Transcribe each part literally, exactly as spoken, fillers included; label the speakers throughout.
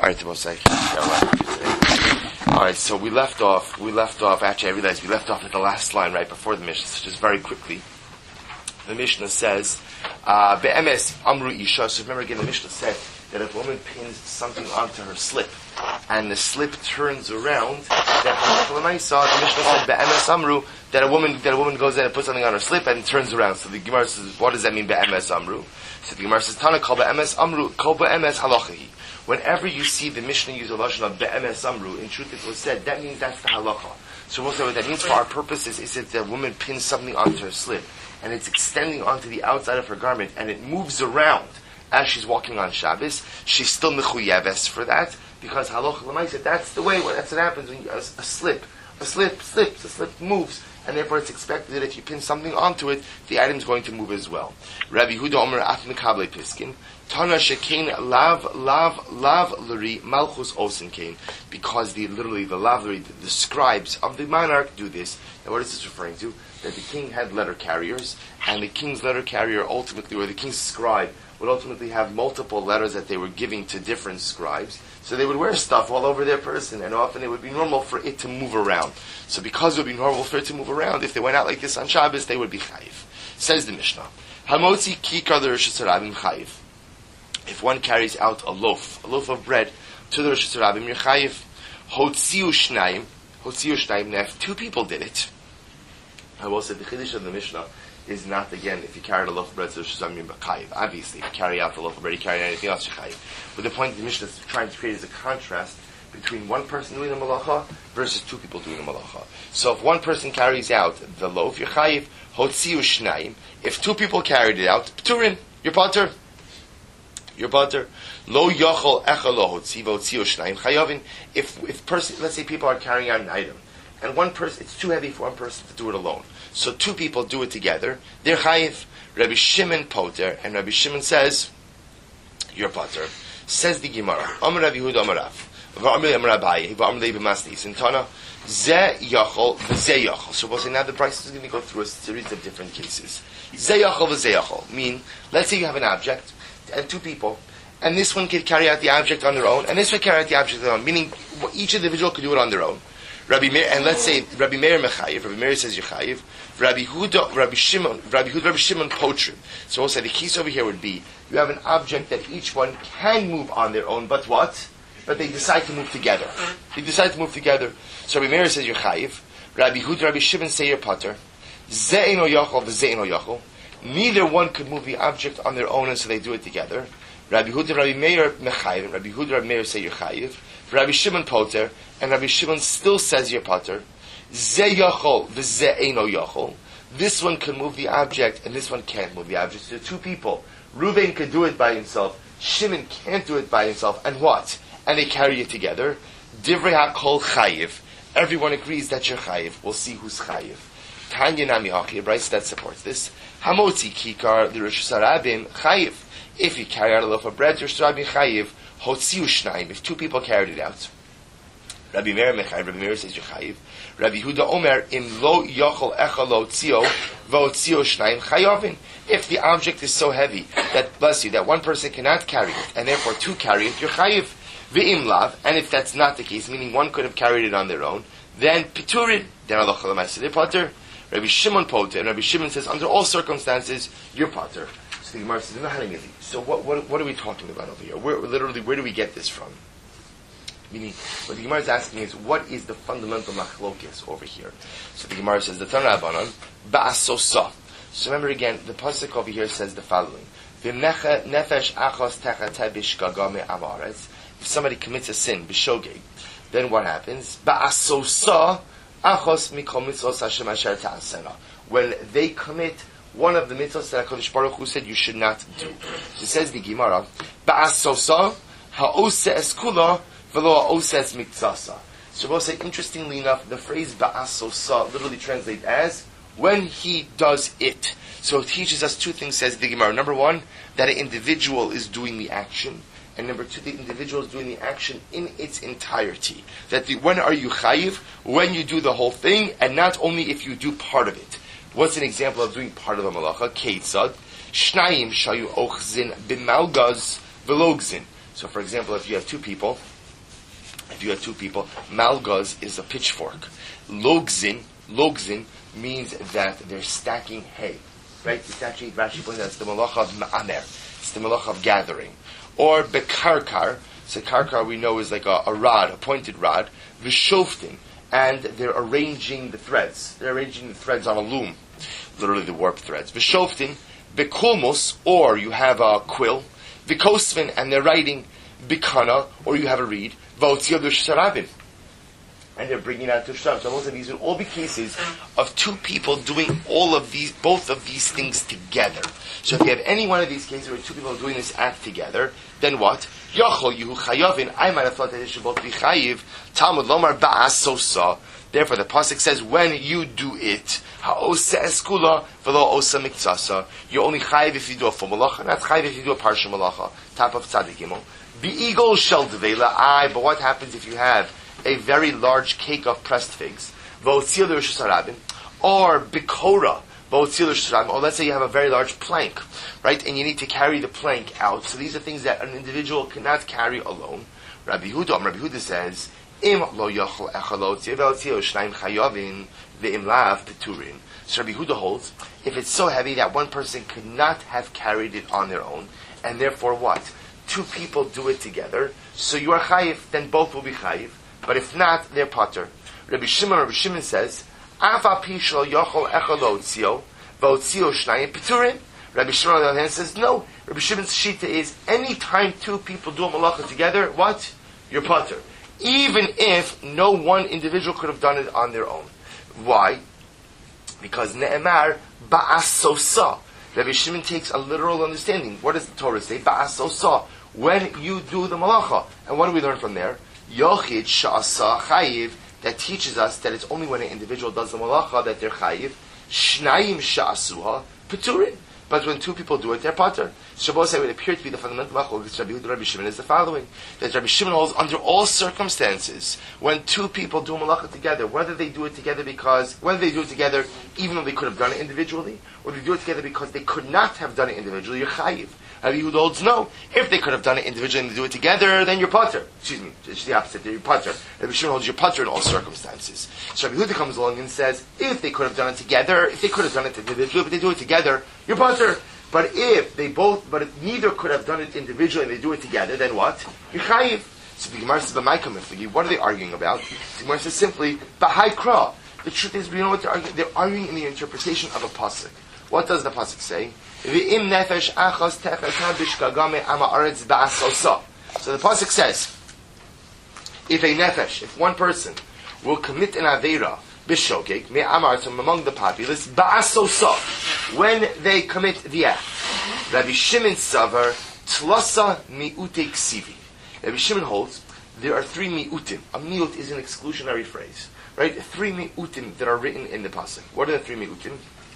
Speaker 1: Alright, we'll say. Alright, so we left off, we left off, actually I realized we left off at the last line right before the Mishnah, so just very quickly. The Mishnah says, uh, Be'emes Amru Isha, so remember again the Mishnah said that if a woman pins something onto her slip, and the slip turns around, that the Mishnah said, Be'emes Amru, that a woman, that a woman goes in and puts something on her slip and turns around. So the Gemara says, what does that mean, Be'emes Amru? So the Gemara says, Tana kol Be'emes Amru, kol Be'emes halachahi. Whenever you see the Mishnah use a lashon of be'emes amru, in truth it was said, that means that's the halacha. So we'll say what that means for our purposes is that the woman pins something onto her slip, and it's extending onto the outside of her garment, and it moves around as she's walking on Shabbos. She's still mechuyeves for that, because halacha l'maaseh, that's the way, that's what happens when you, a, a slip, a slip slips, a slip moves, and therefore it's expected that if you pin something onto it, the item's going to move as well. Rabbi Huda Omer af mekable piskin, Tana shekain lav lav lav luri malchus osin kain, because the literally the lav luri, the, the scribes of the monarch do this. Now what is this referring to? That the king had letter carriers, and the king's letter carrier ultimately, or the king's scribe, would ultimately have multiple letters that they were giving to different scribes. So they would wear stuff all over their person, and often it would be normal for it to move around. So because it would be normal for it to move around, if they went out like this on Shabbos, they would be chayiv. Says the Mishnah, Hamotzi kikar l'Rosh Hashanah chayiv. If one carries out a loaf, a loaf of bread, to the Rosh Hashanah, you're chayiv. Hotziu shnayim, hotziu shnayim. Now, if two people did it, I will say the chiddush of the Mishnah is not, again, if you carried a loaf of bread to Rosh Hashanah, you're chayiv. Obviously, if you carry out the loaf of bread, you carry out anything else, you're chayiv. But the point the Mishnah is trying to create is a contrast between one person doing the malacha versus two people doing the malacha. So if one person carries out the loaf, you're chayiv. Hotziu shnayim. If two people carried it out, pturin, you're pater. Your butter, lo yachol echalo hotzi v'hotziu shnayim chayavin. If if person, let's say people are carrying out an item, and one person, it's too heavy for one person to do it alone. So two people do it together. They're chayiv. Rabbi Shimon poter, and Rabbi Shimon says, "You're poter." Says the Gemara, Amar Rabbi Yehuda Amar Rav, v'Amar Amar Abaye, v'Amar Levi Masnis, and Tana ze yachol v'ze yachol. So we'll say now the price is going to go through a series of different cases. Ze yachol v'ze yachol mean, let's say you have an object and two people, and this one could carry out the object on their own, and this one carry out the object on their own, meaning each individual could do it on their own. Rabbi Meir, and let's say Rabbi Meir mechayiv, Rabbi Meir says yechayiv, Rabbi Huda, Rabbi Shimon, Rabbi Huda, Rabbi Shimon potrim. So we'll say the case over here would be, you have an object that each one can move on their own, but what? But they decide to move together. They decide to move together. So Rabbi Meir says yechayiv, Rabbi Huda, Rabbi Shimon say yepater, ze'ino yachol v'ze'ino yachol. Neither one could move the object on their own, and so they do it together. Rabbi Huda, Rabbi Meir mechayiv, Rabbi Huda, Rabbi Meir say yechayiv. Rabbi Shimon poter, and Rabbi Shimon still says you're poter. Ze yachol v'ze eino yachol. This one can move the object, and this one can't move the object. So two people. Reuven can do it by himself. Shimon can't do it by himself. And what? And they carry it together. Divrei hakol chayiv. Everyone agrees that you're chayiv. We'll see who's chayiv. Tanya nami hachi, Bryce that supports this. Hamotzi kikar the Rosh Hashanah chayiv. If you carry out a loaf of bread, Rosh Hashanah chayiv. Hotziu shnayim. If two people carried it out, Rabbi Meir mechayiv. Rabbi Meir says yechayiv. Rabbi Huda Omer im lo yochol echal lo tzio v'hotziu shnayim chayavin. If the object is so heavy that, bless you, that one person cannot carry it, and therefore two carry it, you're chayiv. V'im lav. And if that's not the case, meaning one could have carried it on their own, then piturin. Then halacha l'maaseh poter. Rabbi Shimon poter, and Rabbi Shimon says under all circumstances you're poter. So the Gemara says, so what, what what are we talking about over here? Where, literally, where do we get this from? Meaning, what the Gemara is asking is, what is the fundamental machlokes over here? So the Gemara says, the Tanna Rabbanan ba'asosa. So remember again, the pasuk over here says the following: V'nefesh achos techateh b'shgaga me'amaretz. If somebody commits a sin, b'shogeg, then what happens? Ba'asosa achos mikol mitzvos Hashem asher ta'asena. When they commit one of the mitzvahs that HaKadosh Baruch Hu said you should not do. So says the Gemara, Ba'asosa ha'oseh es kula v'lo ha'oseh es miktsasa. So we'll say, interestingly enough, the phrase Ba'asosa literally translates as, when he does it. So it teaches us two things, says the Gemara. Number one, that an individual is doing the action. And number two, the individual is doing the action in its entirety. That the, when are you chayiv? When you do the whole thing, and not only if you do part of it. What's an example of doing part of a malacha? Keitzad. Shnayim shayu ochzin b'malgaz v'logzin. So for example, if you have two people, if you have two people, malgaz is a pitchfork. Logzin, logzin means that they're stacking hay. Right? It's actually, Rashi points out, it's the malacha of ma'amer. It's the malacha of gathering. Or bekarkar. So karkar we know is like a, a rod, a pointed rod. V'shoftin. And they're arranging the threads. They're arranging the threads on a loom. Literally the warp threads. V'shoftin. Bekulmus, or you have a quill. V'kosvin, and they're writing. Bikana, or you have a reed. V'otziyah v'sharabin. And they're bringing out to Shram. So most of these would all be cases of two people doing all of these, both of these things together. So if you have any one of these cases where two people are doing this act together, then what? Yachol Yehu Chayavin. I might have thought that they should both be chayiv. Talmud Lomar Ba'asosa. Therefore, the pasuk says, when you do it, ha'osa eskula v'lo osa miktsasa. You're only chayiv if you do a full malacha, not chayiv if you do a parsha malacha. Top of Tzadik Gimel. Be'igol shel devela. Aye, but what happens if you have a very large cake of pressed figs, or bikora, or let's say you have a very large plank, right, and you need to carry the plank out. So these are things that an individual cannot carry alone. Rabbi Huda, Rabbi Huda says, Im lo yochel echalot yeveltio shnaim chayavin ve'im lav peturin. So Rabbi Huda holds, if it's so heavy that one person could not have carried it on their own, and therefore what? Two people do it together, so you are chayiv, then both will be chayiv. But if not, they're potter. Rabbi Shimon, Rabbi Shimon says, Ava pishlo yochol echalotzio, votzio shnayim peturin. Rabbi Shimon on the other hand says, no. Rabbi Shimon's shita is, any time two people do a malacha together, what? You're potter. Even if no one individual could have done it on their own. Why? Because ne'emar ba'asosa. Rabbi Shimon takes a literal understanding. What does the Torah say? Ba'asosa. When you do the malacha. And what do we learn from there? Yochid sha'asa chayiv, that teaches us that it's only when an individual does the malacha that they're chayiv. Shnayim sha'asuha peturin. But when two people do it, they're pater. Shabbos would appear to be the fundamental machlokas of Rabbi Yehuda and Rabbi Shimon is the following: that Rabbi Shimon holds under all circumstances, when two people do malacha together, whether they do it together because whether they do it together even though they could have done it individually, or they do it together because they could not have done it individually, you're chayiv. Rabbi Yehuda holds no. If they could have done it individually and they do it together, then you're pater. Excuse me, it's the opposite. You're pater. Rabbi Shimon holds you're pater in all circumstances. So Rabbi Yehuda comes along and says, if they could have done it together, if they could have done it individually, but they do it together, you're pater. But if they both, but if neither could have done it individually and they do it together, then what? You're chayiv. So the Gemara says, what are they arguing about? The Gemara says simply, Bahai Kra. The truth is, you know what they're arguing? They're arguing in the interpretation of a pasuk. What does the pasuk say? So the pasuk says, if a nefesh, if one person will commit an aveira b'shogeg me'amartum among the populace ba'asosa, when they commit the act, Rabbi Shimon savar tlasa mi'ute ksivi. Rabbi Shimon holds there are three mi'utim. A mi'ut is an exclusionary phrase, right? Three mi'utim that are written in the pasuk. What are the three mi'utim?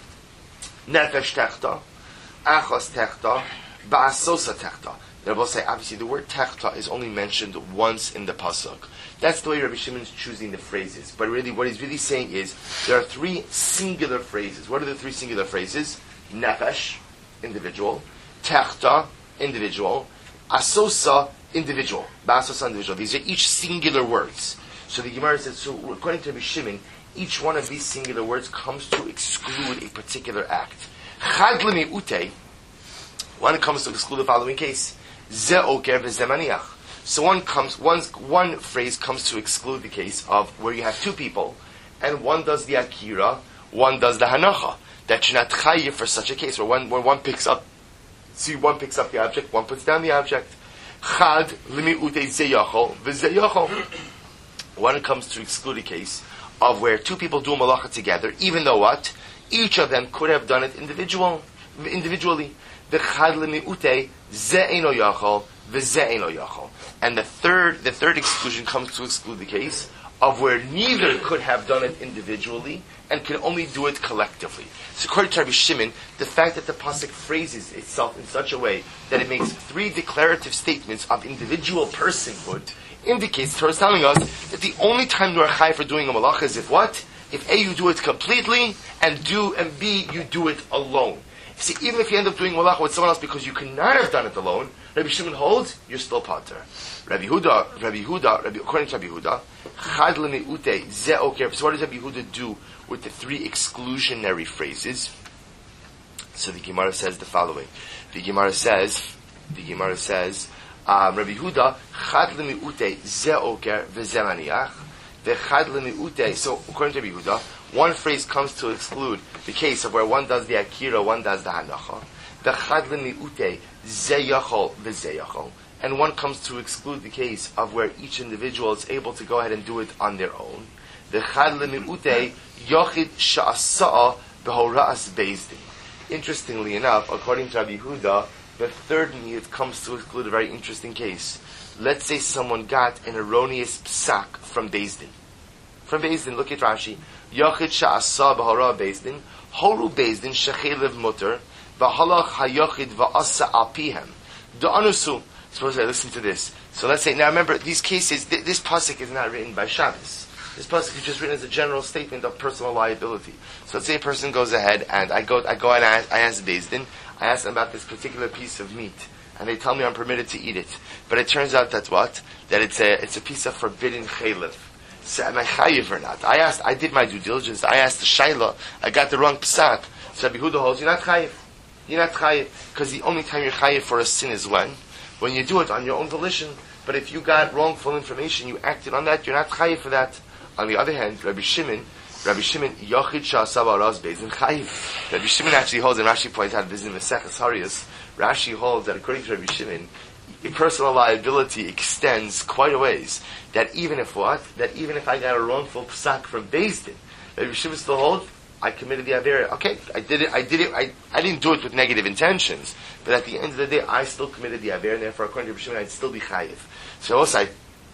Speaker 1: Nefesh techta, achos techta, ba'asosa techta. They'll both say, obviously, the word techta is only mentioned once in the pasuk. That's the way Rabbi Shimon is choosing the phrases. But really, what he's really saying is, there are three singular phrases. What are the three singular phrases? Nefesh, individual. Techta, individual. Asosa, individual. Ba'asosa, individual. These are each singular words. So the Gemara says, so according to Rabbi Shimon, each one of these singular words comes to exclude a particular act. Chad l'mi'ute, one comes to exclude the following case. Ze oker v'ze maniach. So one comes, one, one phrase comes to exclude the case of where you have two people, and one does the akira, one does the hanacha. That you're not chayiv for such a case, where one, where one picks up, see, one picks up the object, one puts down the object. Chad l'mi'ute ze yachol v'ze yachol. One comes to exclude a case of where two people do malacha together, even though what? Each of them could have done it individual, individually. The chad l'mi'ute ze eino yachol v'ze eino yachol. And the third, the third exclusion comes to exclude the case of where neither could have done it individually and can only do it collectively. So according to Rabbi Shimon, the fact that the pasuk phrases itself in such a way that it makes three declarative statements of individual personhood indicates, Torah is telling us, that the only time you are chai for doing a malacha is if what? If A, you do it completely, and do, and B, you do it alone. See, even if you end up doing malacha with someone else because you could not have done it alone, Rabbi Shimon holds, you're still pater. Rabbi Huda, Rabbi Huda, Rabbi, according to Rabbi Huda, chad lemiute ze oker. So what does Rabbi Huda do with the three exclusionary phrases? So the Gemara says the following. The Gemara says, the Gemara says, um, Rabbi Huda, chad lemiute ze oker v'ze maniach, v'chad lemiute. So according to Rabbi Huda, one phrase comes to exclude the case of where one does the akira, one does the hanacha. The chad lemiute ze yachol v'ze yachol. And one comes to exclude the case of where each individual is able to go ahead and do it on their own. The chad lemiute yochid sha'asa'a b'hora'as bezdin. Interestingly enough, according to Rabbi Huda, the third niyut comes to exclude a very interesting case. Let's say someone got an erroneous psak from bezdin. From bezdin, look at Rashi. Yochid sha'asa'a b'hora'as bezdin. Horu bezdin shechelev mutter v'halach hayochid v'asa alpihem. Da'anusu. Suppose I listen to this. So let's say, now remember, these cases, th- this pasuk is not written by Shabbos. This pasuk is just written as a general statement of personal liability. So let's say a person goes ahead and I go, I go and I ask, I ask Bezdin, I ask them about this particular piece of meat, and they tell me I'm permitted to eat it. But it turns out that what? That it's a, it's a piece of forbidden chaylev. So am I chayiv or not? I asked, I did my due diligence, I asked the shayla, I got the wrong psak. So Rabbi Huda holds, you're not chayiv. You're not chayiv. Because the only time you're chayiv for a sin is when? When you do it on your own volition. But if you got wrongful information, you acted on that, you're not chayiv for that. On the other hand, Rabbi Shimon, Rabbi Shimon, Yochid Sha'asav Araz Bezdin chayiv. Rabbi Shimon actually holds, and Rashi points out this in Maseches Harius, Rashi holds that according to Rabbi Shimon, personal liability extends quite a ways. That even if what? That even if I got a wrongful psak from Bezdin, Rabbi Shimon still holds, I committed the Avera. Okay, I did it, I did it, I, I didn't do it with negative intentions. But at the end of the day, I still committed the Avera, and therefore, according to Rabbi Shimon, I'd still be chayiv. So also,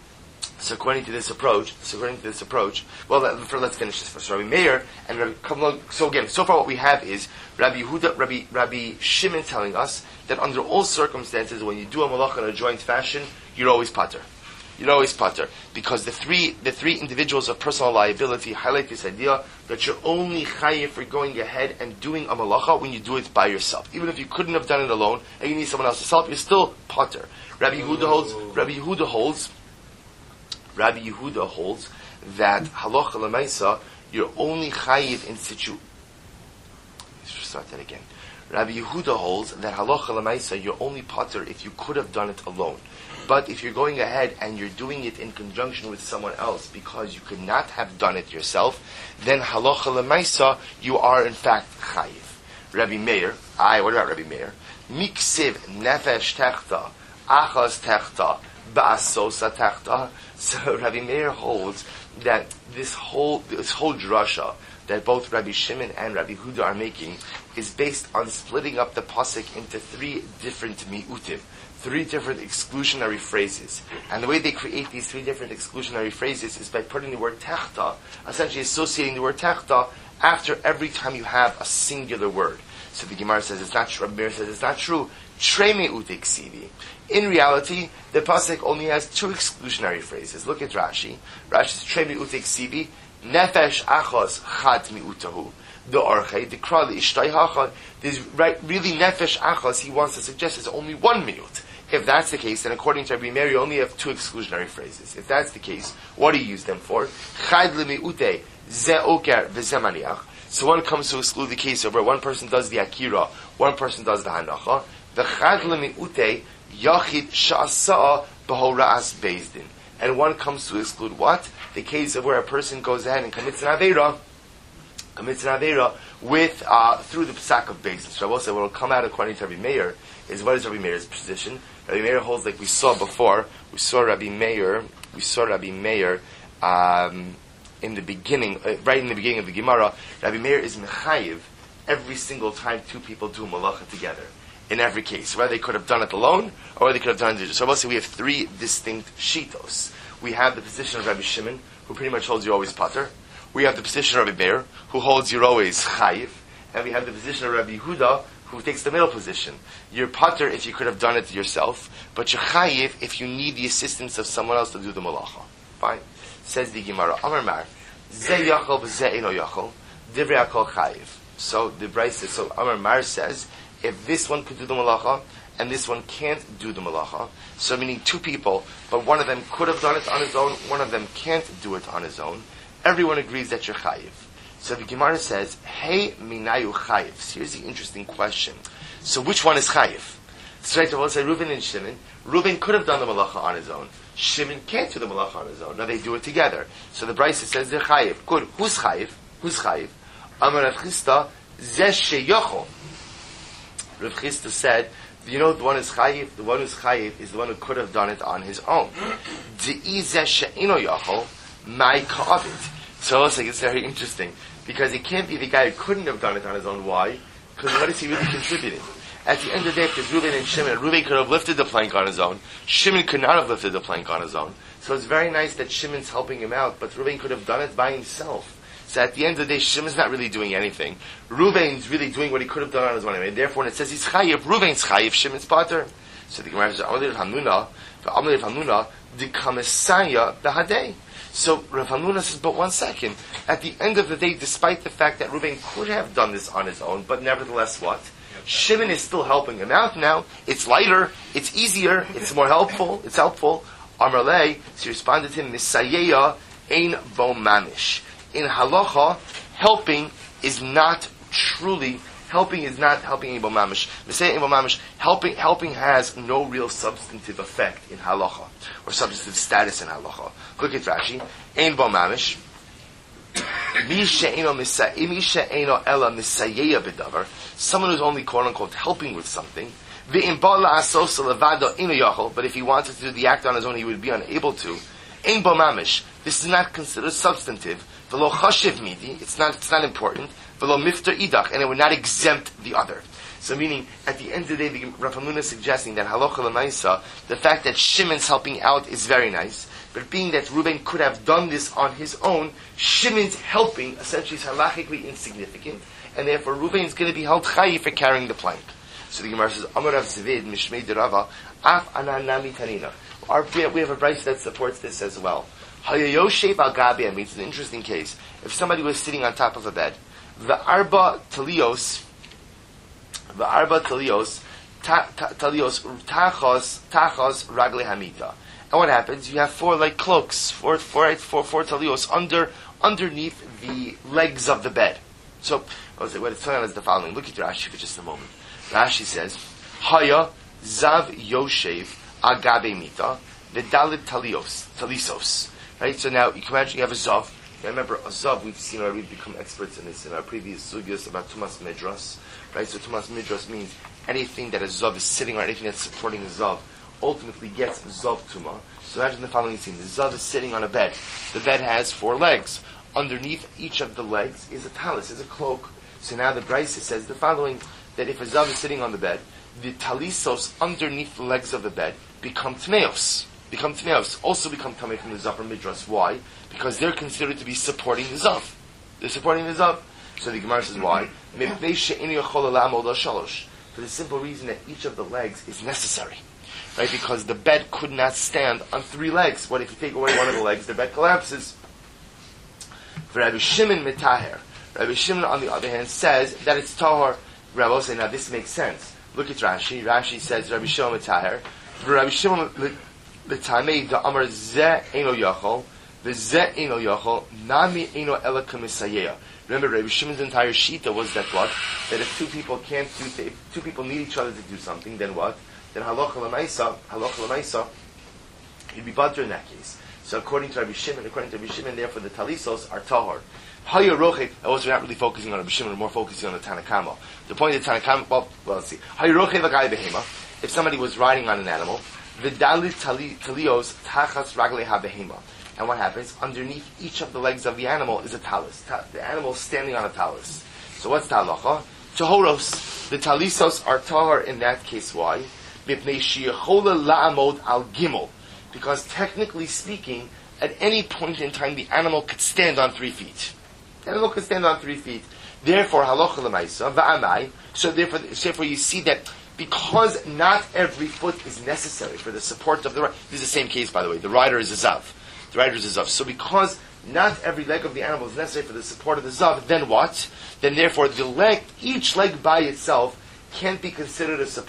Speaker 1: so according to this approach, so according to this approach, well, let, for, let's finish this first. Rabbi Meir, and Rabbi, come along, so again, so far what we have is Rabbi Yehuda, Rabbi, Rabbi Shimon telling us that under all circumstances, when you do a malach in a joint fashion, you're always pater. You're always pater. Because the three, the three individuals of personal liability highlight this idea that you're only chayiv for going ahead and doing a malacha when you do it by yourself. Even if you couldn't have done it alone, and you need someone else's help, you're still pater. Rabbi Yehuda holds, Rabbi Yehuda holds, Rabbi Yehuda holds that halacha l'maisa, you're only chayiv in situ. Let's start that again. Rabbi Yehuda holds that halacha l'maisa, you're only pater if you could have done it alone. But if you're going ahead and you're doing it in conjunction with someone else because you could not have done it yourself, then halacha l'maisa, you are in fact chayiv. Rabbi Meir, I, what about Rabbi Meir? Miksiv nefesh techta, achas techta, ba'asosa techta. So Rabbi Meir holds that this whole, this whole drasha that both Rabbi Shimon and Rabbi Huda are making is based on splitting up the pasuk into three different mi'utim. Three different exclusionary phrases. And the way they create these three different exclusionary phrases is by putting the word techta, essentially associating the word techta after every time you have a singular word. So the Gemara says it's not true, Rabbi Meir says it's not true. Tre me'ute ksivi. In reality, the pasuk only has two exclusionary phrases. Look at Rashi. Rashi says tre me'ute ksivi, nefesh achos chad mi'utahu. The orchei, the kra, the ishtay hachad. There's right, really nefesh achos, he wants to suggest is only one mi'ut. If that's the case, then according to Rabbi Meir, you only have two exclusionary phrases. If that's the case, what do you use them for? Chad lemi'ute ze oker v'ze maniach. So one comes to exclude the case of where one person does the akira, one person does the hanacha. The chad lemi'ute yachid sha'asa'a b'hora'as bezdin. And one comes to exclude what? The case of where a person goes ahead and commits an avera, commits an avera with, uh, through the psak of bezdin. So I will say what will come out according to Rabbi Meir is what is Rabbi Meir's position? Rabbi Meir holds, like we saw before, we saw Rabbi Meir, we saw Rabbi Meir, um, in the beginning, uh, right in the beginning of the Gemara, Rabbi Meir is mechayiv every single time two people do malacha together. In every case, whether they could have done it alone, or they could have done it. So I will say we have three distinct shitos. We have the position of Rabbi Shimon, who pretty much holds you always pater. We have the position of Rabbi Meir, who holds you always chayiv. And we have the position of Rabbi Yehuda, who takes the middle position. You're pater if you could have done it yourself, but you're chayiv if you need the assistance of someone else to do the malacha. Fine. Says the Gemara, Amar Mar, ze yachol v'ze eno yachol, divrei hakol chayiv. So the Brisa says, so Amar Mar says, if this one could do the malacha, and this one can't do the malacha. So meaning two people, but one of them could have done it on his own, one of them can't do it on his own. Everyone agrees that you're chayiv. So the Gemara says, hey minayu chayiv. So here's the interesting question. So which one is chayiv? Straight away, we'll say Reuven and Shimon. Reuven could have done the malacha on his own. Shimon can't do the malacha on his own. Now they do it together. So the Brisa says they're chayiv. Good. Who's chayiv? Who's chayiv? Amar Rav Chisda, zeh sheyochol. Rav Chisda said, you know the one who's chayiv? The one who's chayiv is the one who could have done it on his own. De'i zeh she'ino yochol, mai ka'avit. So it's like, it's very interesting. Because it can't be the guy who couldn't have done it on his own. Why? Because what is he really contributing? At the end of the day, because Reuven and Shimon, Reuven could have lifted the plank on his own. Shimon could not have lifted the plank on his own. So it's very nice that Shimon's helping him out, but Reuven could have done it by himself. So at the end of the day, Shimon's not really doing anything. Reuven's really doing what he could have done on his own anyway. Therefore, when it says he's chayiv, Reuven's chayiv, Shimon's pater. So the Gemara says, Amar Rav Hamnuna, Amar Rav Hamnuna, the kamesaya behadei. So Rav Hamnuna says, but one second. At the end of the day, despite the fact that Reuven could have done this on his own, but nevertheless what? Shimon is still helping him out now. It's lighter, it's easier, it's more helpful, it's helpful. Amar lei, so he responded to him, Misayeya ein bo mamish. In halacha, helping is not truly, helping is not helping ein bo mamish. Misayeya ein bo mamish, helping, helping has no real substantive effect in halacha, or substantive status in halacha. Look at Rashi, ein bo mamish. Someone who's only quote unquote helping with something. But if he wanted to do the act on his own, he would be unable to. This is not considered substantive. It's not, it's not important. And it would not exempt the other. So meaning, at the end of the day, Rav Hamnuna is suggesting that halacha l'maisa, the fact that Shimon's helping out is very nice. But being that Reuven could have done this on his own, Shimon's helping essentially is halachically insignificant, and therefore Reuven is going to be held chayiv for carrying the plank. So the Gemara says, Amar Rav Zvid, Mishmei Derava, Af Ananami Tanina. Our, we have a brayso that supports this as well. Hayayoshev al Gabi, I mean, it's an interesting case. If somebody was sitting on top of a bed, the Arba Talios, the Arba Talios, Talios, Tachos, Tachos, Ragle Hamita. And what happens? You have four like cloaks, four, four, four, four talios under, underneath the legs of the bed. So, what it's telling us is the following. Look at Rashi for just a moment. Rashi says, Haya zav yoshev agabe mita v'dalit talios, talisos. Right? So now, you can imagine you have a zav. Now remember, a zav, we've seen already become experts in this in our previous sugyas about Tumas Midras. Right? So Tumas Midras means anything that a zav is sitting on, anything that's supporting a zav, ultimately gets Zav Tuma. So imagine the following scene. The Zav is sitting on a bed. The bed has four legs. Underneath each of the legs is a talis, is a cloak. So now the Brisa says the following, that if a Zav is sitting on the bed, the talisos underneath the legs of the bed become tmeos. Become tmeos. Also become tamei from the Zav or Midras. Why? Because they're considered to be supporting the Zav. They're supporting the Zav. So the Gemara says why? For the simple reason that each of the legs is necessary. Right, because the bed could not stand on three legs. What if you take away one of the legs? The bed collapses. For Rabbi Shimon mitaher. Rabbi Shimon, on the other hand, says that it's tahor. Rabbi say, now this makes sense. Look at Rashi. Rashi says Rabbi Shimon mitaher. For Rabbi Shimon l'tamei the amar zeh eno yachol, the zeh eno yachol, nami eno ela kamisayeya. Remember, Rabbi Shimon's entire shita was that what? That if two people can't do, if two people need each other to do something, then what? Then halacha l'maisa, halacha l'maisa, he'd be badr in that case. So according to Rabbi Shimon, according to Rabbi Shimon, therefore the talisos are tahor. Haya roche, I was not really focusing on Rabbi Shimon, more focusing on the Tanakama. The point of the Tanakama, well, well let's see. Haya roche v'gai behema, if somebody was riding on an animal, v'dalit talios tachas ragle ha-behema. And what happens? Underneath each of the legs of the animal is a talis. Ta- the animal is standing on a talis. So what's the halacha? Tahoros. The talisos are tahor in that case. Why? Because technically speaking, at any point in time, the animal could stand on three feet. The animal could stand on three feet. Therefore, halacha l'maisa va'amai. So therefore, therefore, you see that because not every foot is necessary for the support of the rider. This is the same case, by the way. The rider is a zav. The rider is a zav. So because not every leg of the animal is necessary for the support of the zav, then what? Then therefore, the leg, each leg by itself, can't be considered a support.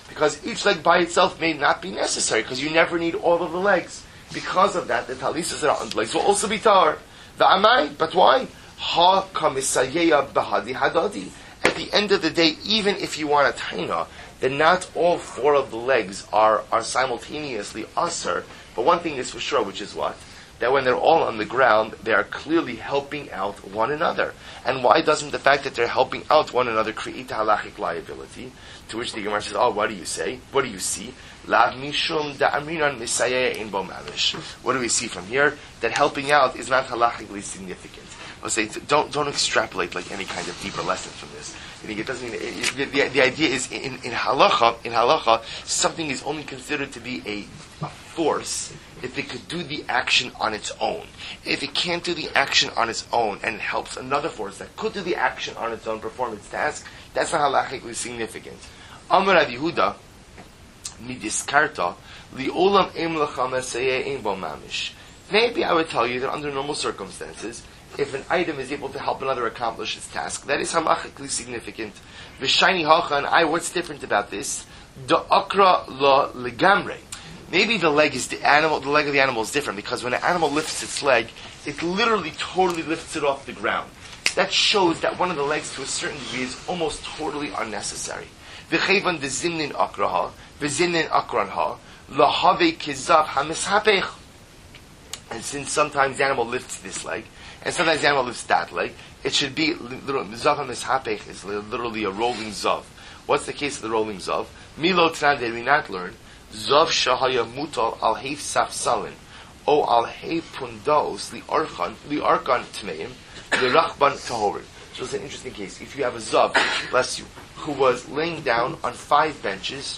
Speaker 1: because each leg by itself may not be necessary, because you never need all of the legs. Because of that, the talisas that are on the legs will also be tar. The amai, but why? Ha kamisayeya bahadi hadadi. At the end of the day, even if you want a taina, then not all four of the legs are, are simultaneously asr. But one thing is for sure, which is what? That when they're all on the ground, they are clearly helping out one another. And why doesn't the fact that they're helping out one another create halachic liability? To which the Gemara says, oh, what do you say? What do you see? Lav mishum da'aminan misayeh in bo mamish. What do we see from here? That helping out is not halachically significant. I'll say, don't don't extrapolate like any kind of deeper lesson from this. I think it doesn't. It, it, the, the idea is in, in halacha, in halacha, something is only considered to be a, a force if it could do the action on its own. If it can't do the action on its own and helps another force that could do the action on its own perform its task, that's not halachically significant. Amar Rav Yehuda midiskarta li'olam em lecha mesayeh ein bo mamish. Maybe I would tell you that under normal circumstances, if an item is able to help another accomplish its task, that is halachically significant. V'shayni hacha, and I, what's different about this? Da akra la legamre. Maybe the leg is the animal. The leg of the animal is different because when an animal lifts its leg, it literally totally lifts it off the ground. That shows that one of the legs, to a certain degree, is almost totally unnecessary. V'chayvan dezimnin akraha, v'zimnin akranha, lahave kizav hamishapech. And since sometimes the animal lifts this leg, and sometimes the animal lifts that leg, it should be zav hamishapech is literally a rolling zav. What's the case of the rolling zav? Milo tran, did we not learn? Zav shahaya mutal al heif safsalin, o al heif pundaos li arkan li arkan tmeim li rachban tahorin. So it's an interesting case. If you have a zav, bless you, who was laying down on five benches,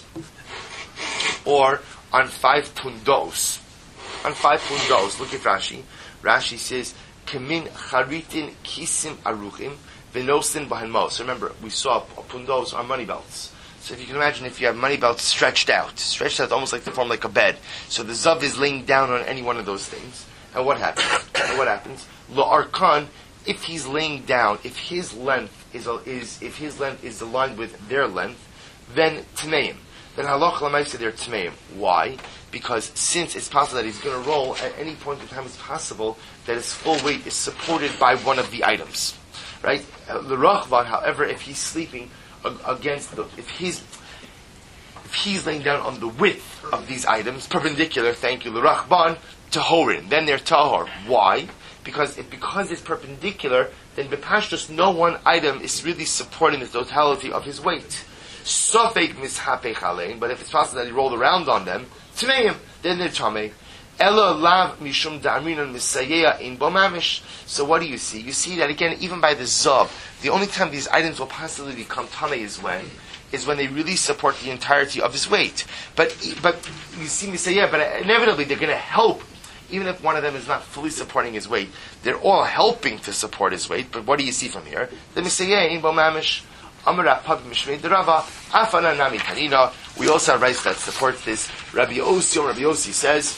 Speaker 1: or on five pundos, on five pundos. Look at Rashi. Rashi says, "Kamin charitin kisim aruchim v'nosin b'hanmos." Remember, we saw pundos are money belts. So if you can imagine, if you have money belts stretched out, stretched out almost like to form like a bed. So the zav is laying down on any one of those things. And what happens? and what happens? La'arkan, if he's laying down, if his length is is if his length is aligned with their length, then tmeim. Then halach l'maisa they're tmeim. Why? Because since it's possible that he's going to roll at any point in time, it's possible that his full weight is supported by one of the items, right? The rachvan, however, if he's sleeping against the, if he's if he's laying down on the width of these items, perpendicular, thank you, l'rachban, tahorin, then they're tahor. Why? Because if because it's perpendicular, then b'pashtus no one item is really supporting the totality of his weight. Sofek mishapech alein, but if it's possible that he rolled around on them, tmeim, then they're tamei. Ela lav mishum da'aminan misayeya in bo mamish. So what do you see? You see that again, even by the zav, the only time these items will possibly become tamei is when, is when they really support the entirety of his weight. But but you see misayeya, but inevitably they're going to help. Even if one of them is not fully supporting his weight, they're all helping to support his weight. But what do you see from here? The misayeya in bo mamish. We also have rights that supports this. Rabbi Yossi, Rabbi Yossi says,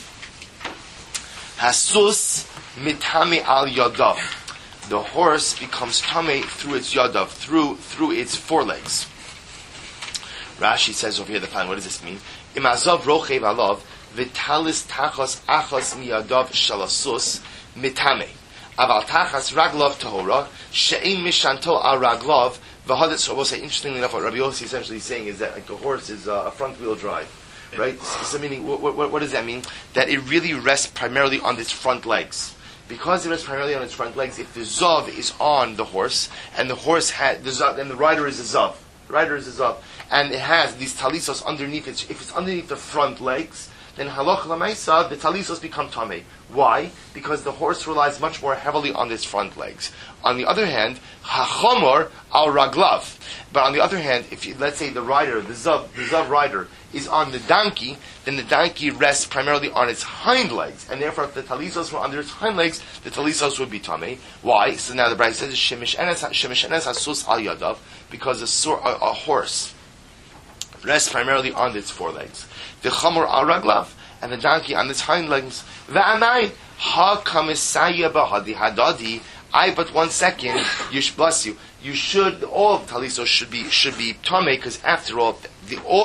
Speaker 1: Hasus mitame al yadav. The horse becomes tame through its yadav, through through its forelegs. Rashi says over here the following. What does this mean? Imazav rochev alav vitalis tachas achas miyadav shalasus mitame. Aval tachas raglav tahora she'im mishanto al raglav. So we'll say, interestingly enough, what Rabbi Yossi is essentially saying is that like the horse is uh, a front wheel drive, right? So, so meaning, what, what, what does that mean? That it really rests primarily on its front legs. Because it rests primarily on its front legs, if the zav is on the horse, and the horse had the zav, then the rider is a zav. The rider is a zav, and it has these talisos underneath it. If it's underneath the front legs, then halach l'maisa, the talisos become tamei. Why? Because the horse relies much more heavily on its front legs. On the other hand, hachomor al raglav. But on the other hand, if you, let's say the rider, the zav, the zav rider is on the donkey, then the donkey rests primarily on its hind legs, and therefore, if the talisos were under its hind legs, the talisos would be tamei. Why? So now the Brayta says shemish enes hasus al yadav, because a, a, a horse rests primarily on its forelegs. The chamor al raglav, and the donkey on its hind legs. V'anai ha kamisaya bahadi hadadi. I but one second. You should bless you. You should all of talisos should be should be tamei, because after all, the all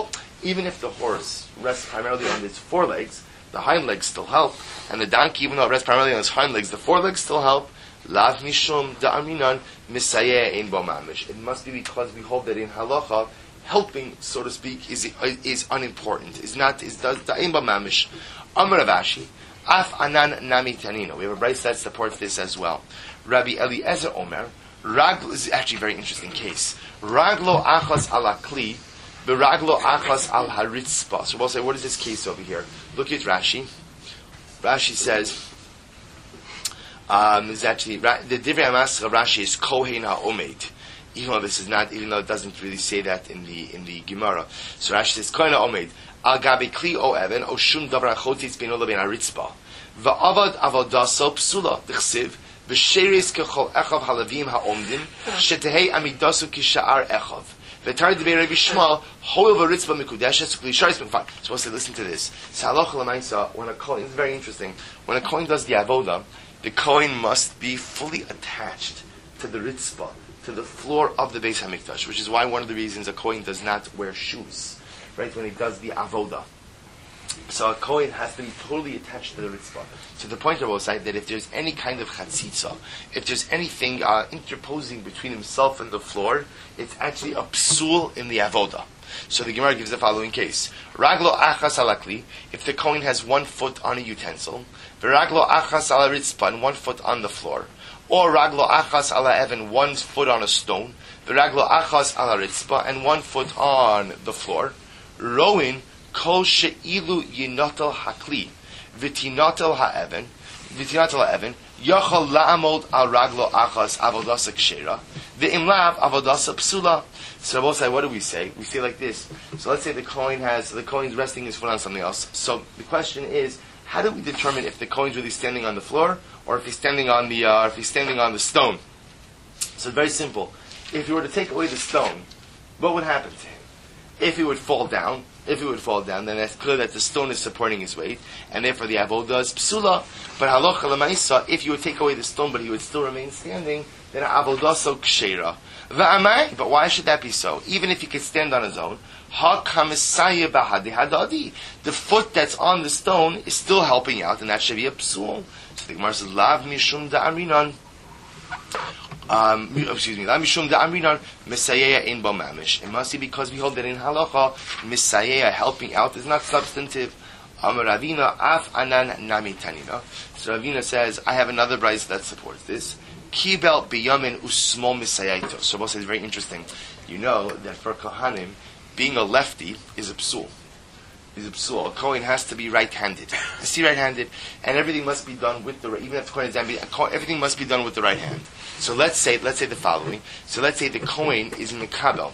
Speaker 1: even if the horse rests primarily on its forelegs, the hind legs still help, and the donkey, even though it rests primarily on its hind legs, the forelegs still help. Lav mishum da'aminan misayeh ein bo mamish. It must be because we hold that in halacha, helping, so to speak, is is unimportant. Is not is does ein bo mamish. Amar Rav Ashi, af anan nami tanino. We have a brayso that supports this as well. Rabbi Eliezer Omer, Raglo is actually a very interesting case. Raglo achas ala kli, beraglo achas al haritzpa. So we'll say, what is this case over here? Look at Rashi. Rashi says, um, is actually the Divrei Hamas of Rashi is Kohen HaOmed. Even though this is not, even though it doesn't really say that in the in the Gemara. So Rashi says Kohen HaOmed al gabi kli o even o shum davar chotis beino lebein haritzpa va'avad avodaso psula d'chsiv v'sheris kechol echav halavim ha'omdim shetehei amidasu kisha'ar echav. So we'll say, listen to this. When a Kohen, it's very interesting. When a Kohen does the avoda, the Kohen must be fully attached to the ritzpah, to the floor of the Beis Hamikdash, which is why one of the reasons a Kohen does not wear shoes, right, when he does the avoda. So a Kohen has to be totally attached to the ritzpah, to the point, I will say, that if there's any kind of chatzitza, if there's anything uh, interposing between himself and the floor, it's actually a psul in the avoda. So the Gemara gives the following case. Raglo achas alakli, if the Kohen has one foot on a utensil, v'raglo achas ala ritzpah, and one foot on the floor, or raglo achas ala even, one foot on a stone, v'raglo achas ala ritzpah, and one foot on the floor, rowin kol she'ilu yinatal hakli, v'tinatal ha'even, v'tinatal ha'even, yachal la'amod al raglo achas avodasa kshera, v'im lav avodasa psula. So we'll say, what do we say? We say like this. So let's say the Kohen has, the Kohen's resting his foot on something else. So the question is, how do we determine if the Kohen's really standing on the floor, or if he's standing on the, uh, or if he's standing on the stone? So very simple. If you were to take away the stone, what would happen to him? If he would fall down, if he would fall down, then that's clear that the stone is supporting his weight, and therefore the avodah is psula. But halacha l'maisa, if you would take away the stone, but he would still remain standing, then avodah so kshera. V'amai, but why should that be so? Even if he could stand on his own, ha kamisaya bahadi hadadi, the foot that's on the stone is still helping out, and that should be a psul. So the Gemara says, lav mishum da'amrinan. Um, excuse me, lav mishum da'amrinan misayeya in bo mamish. It must be because we hold that in halacha, misayeya, helping out, is not substantive. Amar Ravina af anan nami tanina. So Ravina says, I have another brayso that supports this. Kibel biyamin usmol misayaito. So we'll say it's very interesting. You know that for Kohanim, being a lefty is a psul. Is a psul. A Kohen has to be right-handed. Has to be right-handed, and everything must be done with the right. Even if the Kohen is ambidextrous, everything must be done with the right hand. So let's say, let's say the following. So let's say the Kohen is mikabel.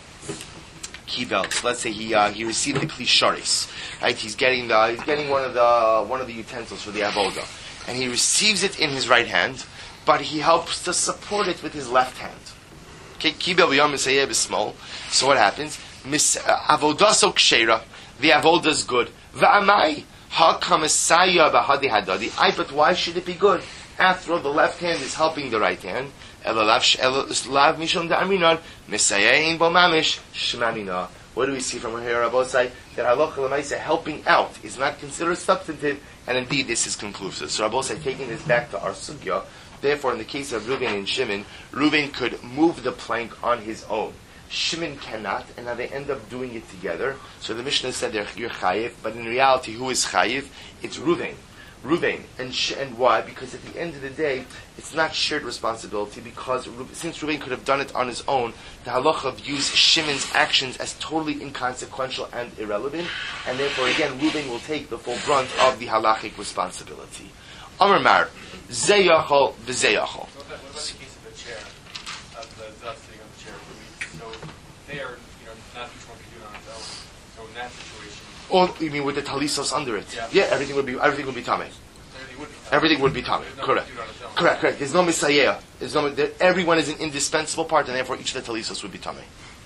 Speaker 1: Kibel. So let's say he uh, he received the klisharis. Right? He's getting the he's getting one of the one of the utensils for the avoda, and he receives it in his right hand, but he helps to support it with his left hand. Okay, kibel b'yom misayeh b'smol. So what happens? Mis avodaso kshera. The avodah is good. V'amai ha kamisaya b'hadi hadadi. I. But why should it be good? After all, the left hand is helping the right hand. Elalav lav mishum da'aminan misayeh bo mamish shmamina. What do we see from here, Rabbosai? That halacha l'maisa, helping out, is not considered substantive, and indeed this is conclusive. So Rabbosai, taking this back to our sugya. Therefore, in the case of Reuven and Shimon, Reuven could move the plank on his own. Shimon cannot, and now they end up doing it together. So the Mishnah said they're you're chayiv, but in reality, who is chayiv? It's Reuven. Reuven. And sh- and why? Because at the end of the day, it's not shared responsibility, because Reuven, since Reuven could have done it on his own, the halacha views Shimon's actions as totally inconsequential and irrelevant, and therefore, again, Reuven will take the full brunt of the halachic responsibility. Amar Mar, Zeyachol v'Zeyachol.
Speaker 2: What about the case of the chair, of the Zav sitting on the chair? So there, you know, not each one can do it on its own. So in that situation,
Speaker 1: Oh, you mean with the talisos under it?
Speaker 2: Yeah.
Speaker 1: Yeah, everything would be everything would be tamei.
Speaker 2: everything would be tamei.
Speaker 1: Everything would be tamei.
Speaker 2: No
Speaker 1: Correct. Correct. Correct. There's no misayeh. There's no. There, everyone is an indispensable part, and therefore each of the talisos would be tamei.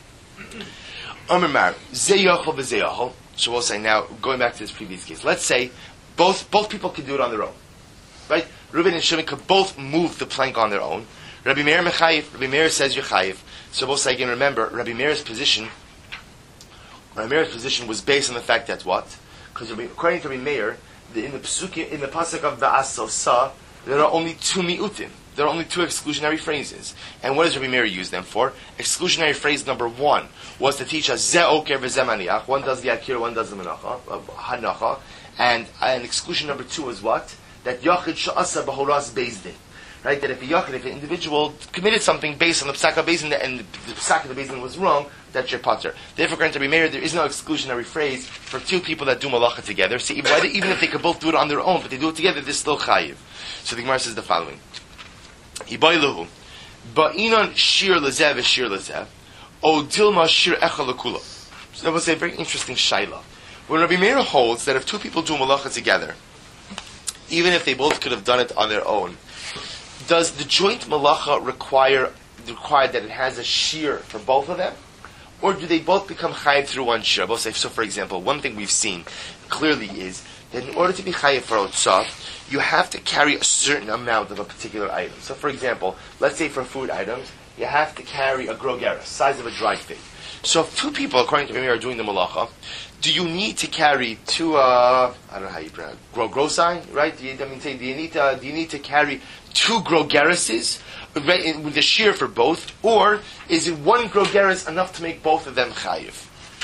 Speaker 1: Amar Mar, Zeyachol v'Zeyachol. So we'll say now, going back to this previous case. Let's say both both people can do it on their own. Right? Reuven and Shimon could both move the plank on their own. Rabbi Meir mechayiv. Rabbi Meir says you're chayiv. So we'll say again, remember, Rabbi Meir's position Rabbi Meir's position was based on the fact that what? Because according to Rabbi Meir, the, in the Pesukim, in the pasuk of the Asosa, there are only two miutim. There are only two exclusionary phrases. And what does Rabbi Meir use them for? Exclusionary phrase number one was to teach us ze oker v'ze maniach. One does the akira, one does the menacha, uh, hanacha. And, and exclusion number two is what? That yachid sha'asa b'horas bezdin. Right? That if a yachid, if an individual committed something based on the psak of bezdin, and the, the psak of the bezdin was wrong, that's your pater. Therefore, according to Rabbi Meir, there is no exclusionary phrase for two people that do malacha together. So even, even if they could both do it on their own, but they do it together, they're still chayiv. So the Gemara says the following. Ibayluhu, ba'inon shir lezeh v'shir lezeh, o dilma shir echa lekula. So that was a very interesting shaila. When Rabbi Meir holds that if two people do malacha together, even if they both could have done it on their own, does the joint malacha require require that it has a shir for both of them? Or do they both become chayiv through one shir? Both say, so for example, one thing we've seen clearly is that in order to be chayiv for otzah, you have to carry a certain amount of a particular item. So for example, let's say for food items, you have to carry a grogera, size of a dried fig. So if two people, according to Rabbi Meir, are doing the malacha, do you need to carry two, uh, I don't know how you pronounce it, gro grosai, right? Do you, I mean, say, do you need to, do you need to carry two grogereses with the shear for both, or is it one grogeres enough to make both of them chayiv?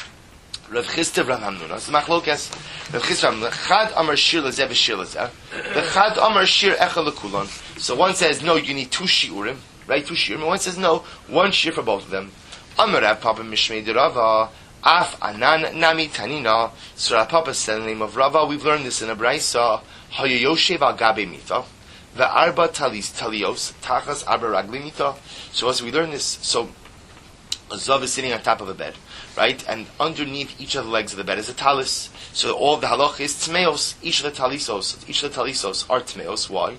Speaker 1: Rav Chisda, Rav Hamnuna. So machlokas. Rav Chisda, Chad Amar Shir Lezeh v'Shir Lezeh. The Chad Amar Shir Echa Lekulon. So one says no, you need two shiurim, right? Two shiurim. And one says no, one shir for both of them. Amar Rav Papa Mishmei de Rava. Af Anan Nami Tanina. So Rav Papa said in the name of Rava. We've learned this in a brayso. Hayayoshev al Gabe Mita. The Arba Talis Talios Tachas Arba Ragli Mita. So as we learn this, so a zav is sitting on top of a bed, right? And underneath each of the legs of the bed is a talis. So all of the halach is tmeos. Each of the talisos, each of the talisos are tmeos. Why?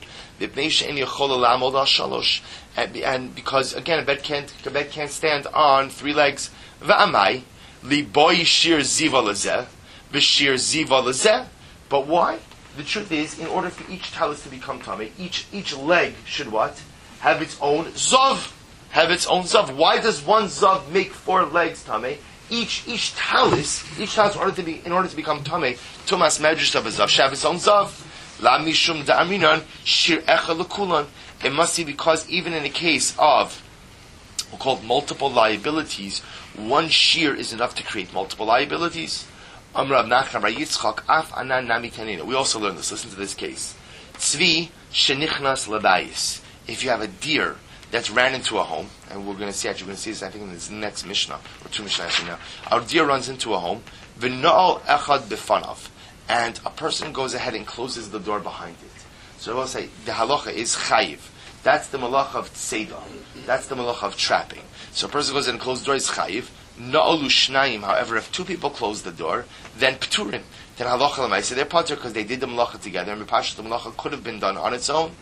Speaker 1: And, and because again, a bed can't, a bed can't stand on three legs. Va'amai li boy shir ziva lezeh, v'shir ziva lezeh. But why? The truth is, in order for each talis to become tamei, each each leg should what? Have its own zav. Have its own zav. Why does one zav make four legs tamei? Each each talis, each talis, in order to be in order to become tamei, tumas medrash of a zav should have its own zav. La mishum da'aminan shir echa lekulan. It must be because even in the case of we'll call it multiple liabilities, one shear is enough to create multiple liabilities. Amrav Nachman Bar Yitzchak af anan nami tanina. We also learn this. Listen to this case. Tzvi shenichnas labayis. If you have a deer that's ran into a home, and we're going to see, actually, we're going to see this, I think, in this next Mishnah, or two Mishnahs from now. Our deer runs into a home, v'no'al echad b'fanav, and a person goes ahead and closes the door behind it. So we'll say, the halacha is chayiv. That's the malacha of tzeda. That's the malacha of trapping. So a person goes ahead and closes the door, is chayiv. No'olu shnayim, however, if two people close the door, then p'turim. Then halacha l'maisa, they're patur because they did the malacha together, and mipashat the malacha could have been done on its own.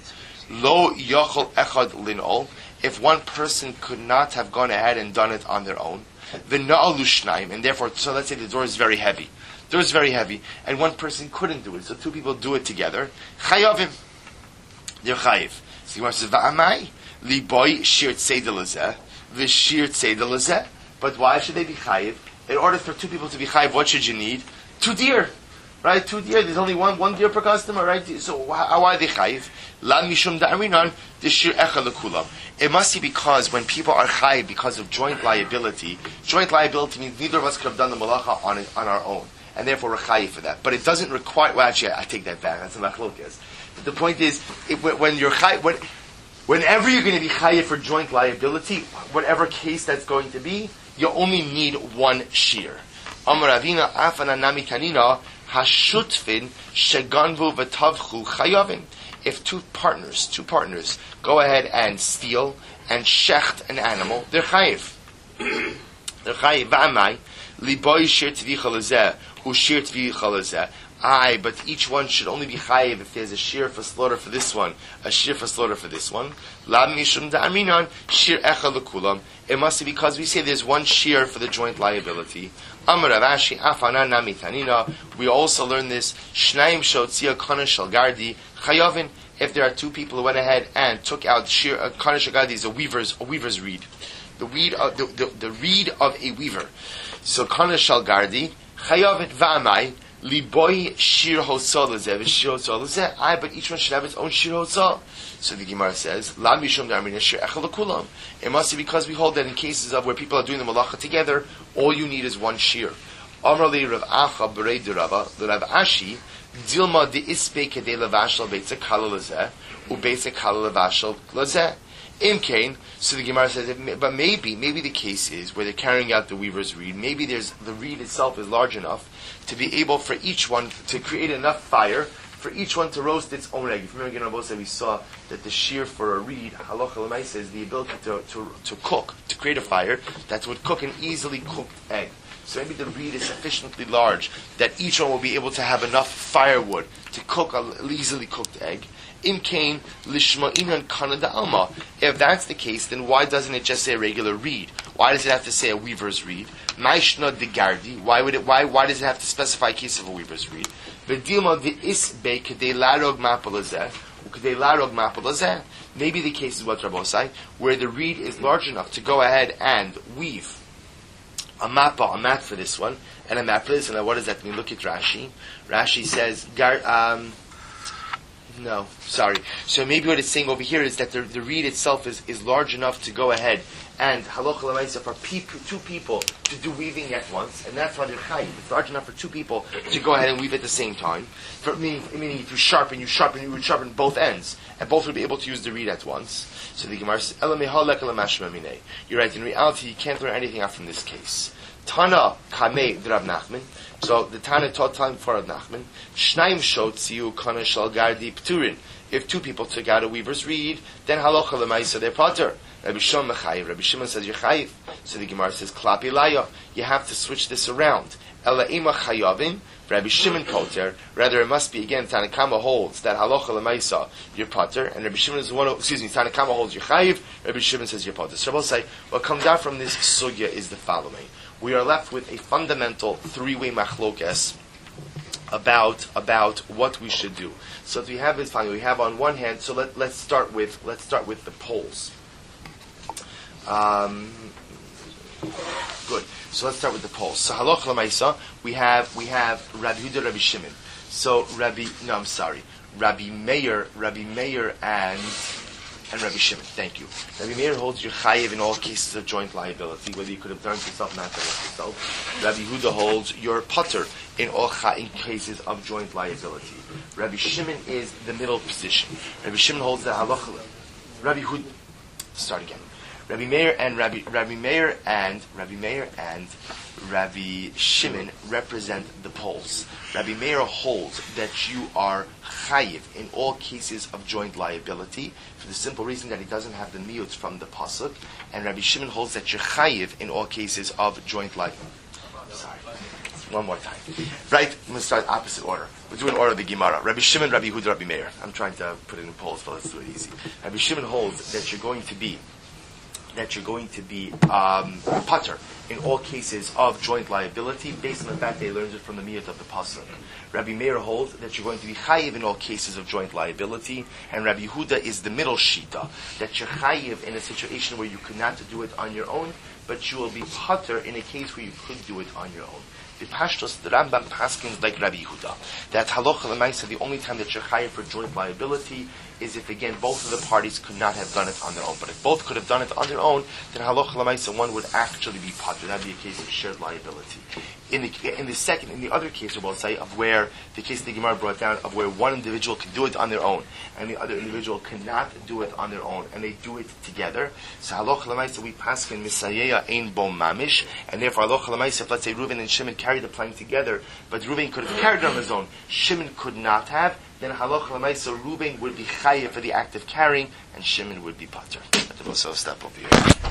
Speaker 1: Lo yochol echad linol. If one person could not have gone ahead and done it on their own, v'na'alu shnayim, and therefore, so let's say the door is very heavy. The door is very heavy, and one person couldn't do it, so two people do it together. Chayavim, they're chayiv. So Gemara says, va'amai li boy shir tzedel lezeh, v'shir tzedel lezeh. But why should they be chayiv? In order for two people to be chayiv, what should you need? Two deer. Right, two deer. There's only one one deer per customer, right? So why, why are they chayiv? La mishum da'arinan d'shir echa lekulam. It must be because when people are chayiv because of joint liability, joint liability means neither of us could have done the malacha on it on our own, and therefore we're chayiv for that. But it doesn't require. Well, actually, I take that back. That's a machlokas. But the point is, it, when you're chayiv, when, whenever you're going to be chayiv for joint liability, whatever case that's going to be, you only need one shear. Amar Ravina afana nami kanina. Hashutfin sheganvu v'tavchu chayavin. If two partners, two partners, go ahead and steal and shecht an animal, they're chayiv. They're chayiv. V'amai liboy shir tvicha lezeh hu shir tvicha lezeh. Aye, but each one should only be chayiv if there's a shear for slaughter for this one, a shear for slaughter for this one. La mishum da'aminan shir echa lekulam. It must be because we say there's one shear for the joint liability. Amar Ravashi afana nami tanina. We also learn this. Shnayim shotzia kana shel gardi chayavin. If there are two people who went ahead and took out shear, uh, kana shel gardi is a weaver's a weaver's reed. The weed of the, the, the reed of a weaver. So kana shal gardi chayav et v'amai liboy shir hosal lezeh v'shir hosal lezeh. I, but each one should have its own shir hosal. So the Gemara says, La mishum d'armin shir echel l'kulam. It must be because we hold that in cases of where people are doing the malacha together, all you need is one shir. Amar li Rav Acha b'rei d'Rava, the Rav Ashi, dilma de'ispe kedei levashal beitze kala lezeh, u'beitze kala levashal lezeh. Imkain, so the Gemara says, but maybe, maybe the case is where they're carrying out the weaver's reed. Maybe there's the reed itself is large enough to be able for each one to create enough fire for each one to roast its own egg. If you remember, again, we saw that the shear for a reed, halacha l'maisa, is the ability to, to to cook, to create a fire that would cook an easily cooked egg. So maybe the reed is sufficiently large that each one will be able to have enough firewood to cook an easily cooked egg. In Cain, lishma inan kanada alma. If that's the case, then why doesn't it just say a regular reed? Why does it have to say a weaver's reed? Maishna de gardi. Why would it? Why? Why does it have to specify a case of a weaver's reed? V'dilma de isbe kedei larog mapalazeh ukedei larog mapalazeh. Maybe the case is what Rabbosai, where the reed is large enough to go ahead and weave a mappa, a mat for this one, and a mat for this. And now what does that mean? Look at Rashi. Rashi says, gar, um, no, sorry. So maybe what it's saying over here is that the, the reed itself is, is large enough to go ahead and halacha l'maisa for pe- two people to do weaving at once, and that's why they're chayiv. It's large enough for two people to go ahead and weave at the same time. For meaning, meaning if you sharpen, you sharpen, you would sharpen both ends, and both would be able to use the reed at once. So the Gemara says, "Ela mehalek ela mashma minei." You're right. In reality, you can't learn anything out from this case. Tana kamei d'Rav Nachman. So the Tana taught time for Rav Nachman. Shnaim shotziu kana shal gardi pturin. If two people took out a weaver's reed, then halacha l'maisa they're potter. Rabbi Shimon mechayiv. Rabbi Shimon says you're chayiv. So the Gemara says klapi laya. You have to switch this around. Ela ima chayavin. Rabbi Shimon potter. Rather, it must be again. Tanakama holds that halacha l'maisa you're potter, and Rabbi Shimon is the one. Who, excuse me. Tanakama holds you're chayiv. Rabbi Shimon says you're potter. So we'll say what comes out from this sugya is the following. We are left with a fundamental three-way machlokes about about what we should do. So we have this finally. We have on one hand. So let let's start with let's start with the poles. Um, good. So let's start with the poles. So halacha l'maisa, we have we have Rabbi Huda, Rabbi Shimon. So Rabbi no, I'm sorry, Rabbi Meir, Rabbi Meir and and Rabbi Shimon. Thank you. Rabbi Meir holds you chayiv in all cases of joint liability, whether you could have done it yourself, not done it yourself. Rabbi Huda holds your putter in all cha- in cases of joint liability. Rabbi Shimon is the middle position. Rabbi Shimon holds the halacha. Rabbi Huda. Start again. Rabbi Meir and Rabbi Rabbi Meir and Rabbi Meir and Rabbi Shimon represent the poles. Rabbi Meir holds that you are chayiv in all cases of joint liability for the simple reason that he doesn't have the miyut from the pasuk, and Rabbi Shimon holds that you're chayiv in all cases of joint liability. Sorry, one more time. Right, I'm going to start opposite order. We'll do an order of the Gemara. Rabbi Shimon, Rabbi Huda, Rabbi Meir. I'm trying to put it in poles, but let's do it easy. Rabbi Shimon holds that you're going to be that you're going to be um, pater in all cases of joint liability, based on the fact that he learns it from the miyut of the pasuk. Rabbi Meir holds that you're going to be chayiv in all cases of joint liability, and Rabbi Yehuda is the middle shita, that you're chayiv in a situation where you could not do it on your own, but you will be pater in a case where you could do it on your own. The Pashtos, the Rambam paskins like Rabbi Yehuda, that halacha l'maisa, the only time that you're chayiv for joint liability is if, again, both of the parties could not have done it on their own. But if both could have done it on their own, then halacha l'maisa, one would actually be pater. That would be a case of shared liability. In the in the second, in the other case, we'll say, of where the case the Gemara brought down, of where one individual can do it on their own, and the other individual cannot do it on their own, and they do it together. So halacha l'maisa, we paskin misayeya ein bo mamish, and therefore halacha l'maisa, if let's say Reuven and Shimon carried the plank together, but Reuven could have carried it on his own, Shimon could not have, then halacha l'maisa, Reuven would be chayiv for the act of carrying, and Shimon would be pater. We'll also step over here.